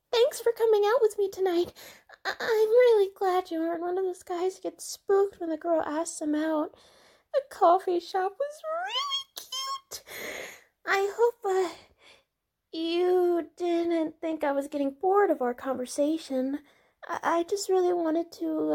Thanks for coming out with me tonight. I'm really glad you aren't one of those guys who gets spooked when the girl asks him out. The coffee shop was really cute. I hope you didn't think I was getting bored of our conversation. I just really wanted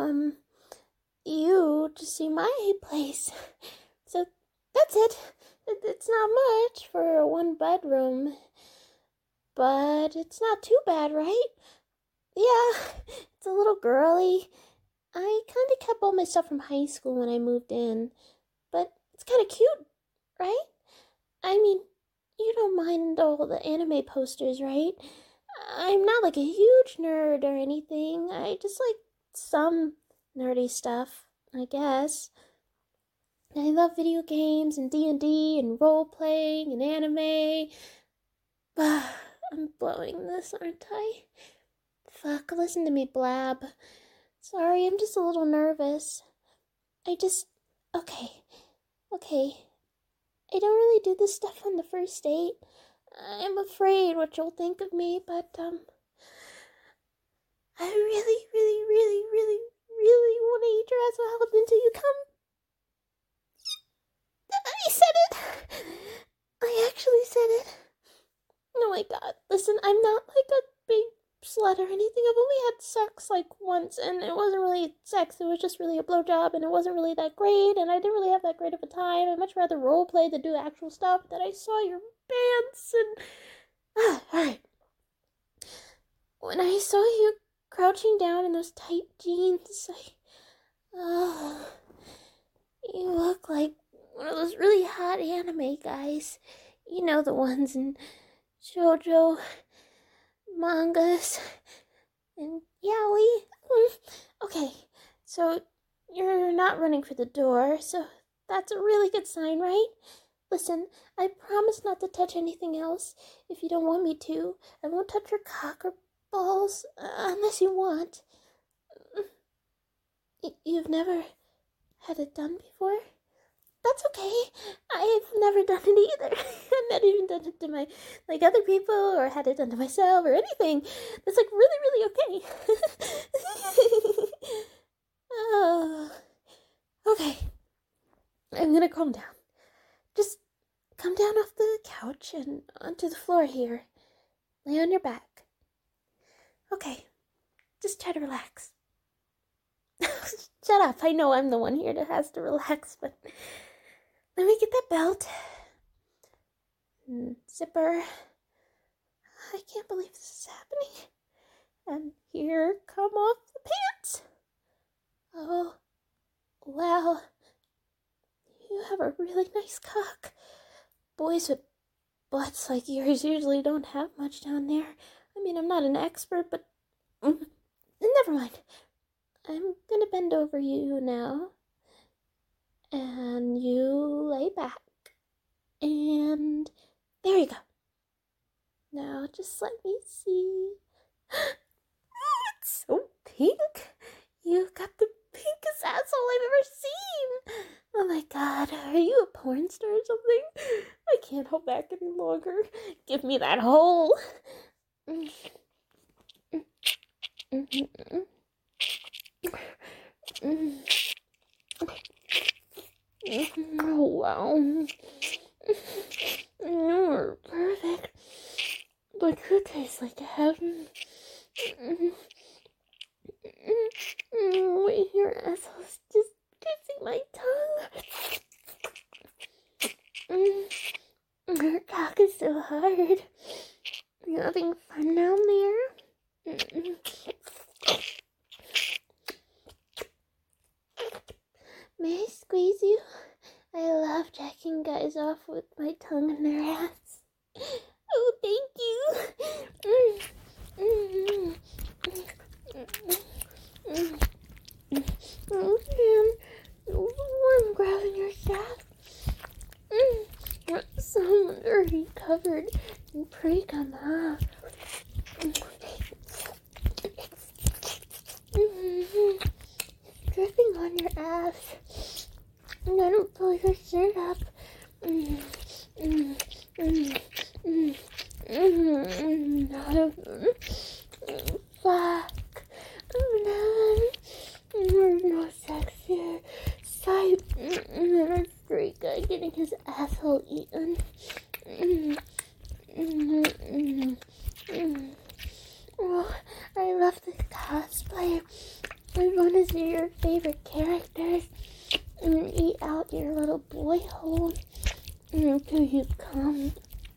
you to see my place. So that's it. It's not much for a one bedroom, but it's not too bad, right? Yeah, it's a little girly. I kind of kept all my stuff from high school when I moved in, but it's kind of cute, right? I mean, you don't mind all the anime posters, right? I'm not like a huge nerd or anything. I just like some nerdy stuff, I guess. I love video games and D&D and role playing and anime. I'm blowing this, aren't I? Fuck, listen to me blab. Sorry, I'm just a little nervous. I just. Okay. Okay. I don't really do this stuff on the first date. I'm afraid what you'll think of me, but, I really, really, really, really, really want to eat your ass out until you come. I said it! I actually said it. Oh my god. Listen, I'm not like a big slut or anything. I've only had sex like once, and it wasn't really sex. It was just really a blowjob, and it wasn't really that great, and I didn't really have that great of a time. I'd much rather role play than do actual stuff. That I saw your pants, and alright. When I saw you crouching down in those tight jeans, oh, you look like one of those really hot anime guys. You know, the ones in shoujo mangas and yaoi. Okay, so you're not running for the door, so that's a really good sign, right? Listen, I promise not to touch anything else if you don't want me to. I won't touch your cock or balls unless you want. You've never had it done before? That's okay. I've never done it either. I've not even done it to my other people or had it done to myself or anything. That's like really, really okay. Oh, okay. I'm gonna calm down. Just come down off the couch and onto the floor here. Lay on your back. Okay. Just try to relax. Shut up. I know I'm the one here that has to relax, but let me get that belt. Zipper. I can't believe this is happening. And here come off the pants. Oh, wow. You have a really nice cock. Boys with butts like yours usually don't have much down there. I mean, I'm not an expert, but never mind. I'm gonna bend over you now. And you lay back. And there you go. Now just let me see. It's so pink. You've got the pinkest asshole I've ever seen. Oh my god, are you a porn star or something? I can't hold back any longer. Give me that hole. Oh wow. You're perfect. But you taste like heaven. Wait, your asshole's just kissing my tongue. Your cock is so hard. You having fun down there? May I squeeze you? I love jacking guys off with my tongue in their ass. Oh, thank you. Oh, man. I'm grabbing your shaft. So dirty, covered in pre-cum, huh? Dripping on your ass. And I don't pull your shirt up. Oh, I love the cosplay. I want to see your favorite characters and eat out your little boy hole until you come.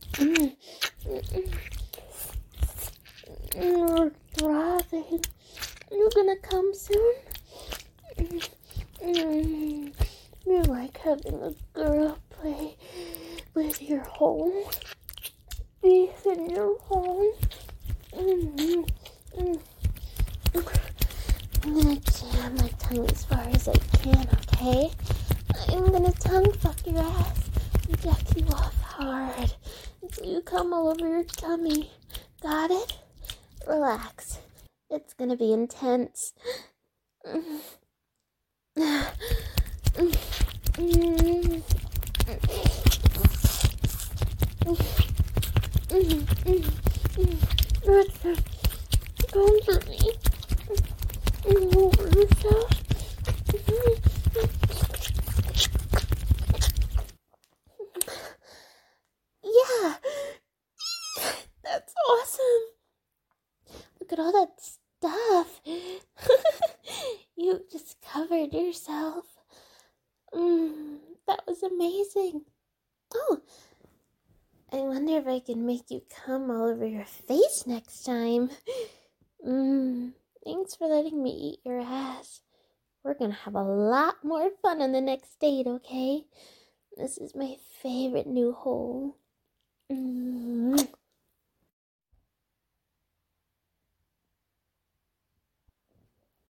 Or throbbing. You're gonna come soon? You like having a girl play with your hole? Beef in your hole? I'm gonna jam my tongue as far as I can, okay? I'm gonna tongue fuck your ass and jack you off hard until you come all over your tummy. Got it? Relax. It's gonna be intense. Come for me. Over yourself. Yeah, that's awesome. Look at all that stuff. You just covered yourself. That was amazing. Oh, I wonder if I can make you come all over your face next time. Thanks for letting me eat your ass. We're gonna have a lot more fun on the next date, okay? This is my favorite new hole.